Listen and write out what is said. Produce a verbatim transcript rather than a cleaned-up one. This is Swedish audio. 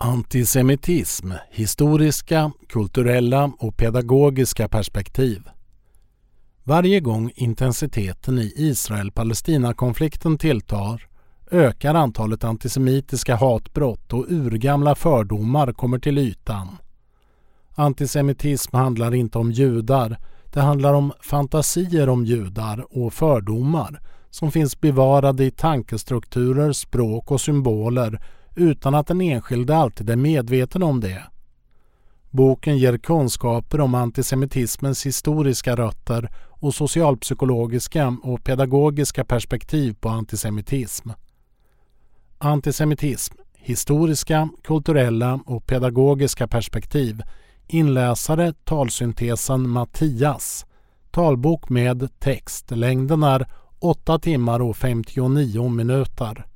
Antisemitism, historiska, kulturella och pedagogiska perspektiv. Varje gång intensiteten i Israel-Palestina-konflikten tilltar ökar antalet antisemitiska hatbrott och urgamla fördomar kommer till ytan. Antisemitism handlar inte om judar, det handlar om fantasier om judar och fördomar som finns bevarade i tankestrukturer, språk och symboler utan att den enskilde alltid är medveten om det. Boken ger kunskaper om antisemitismens historiska rötter och socialpsykologiska och pedagogiska perspektiv på antisemitism. Antisemitism, historiska, kulturella och pedagogiska perspektiv. Inläsare talsyntesen Mattias. Talbok med text. Längden är åtta timmar och femtionio minuter.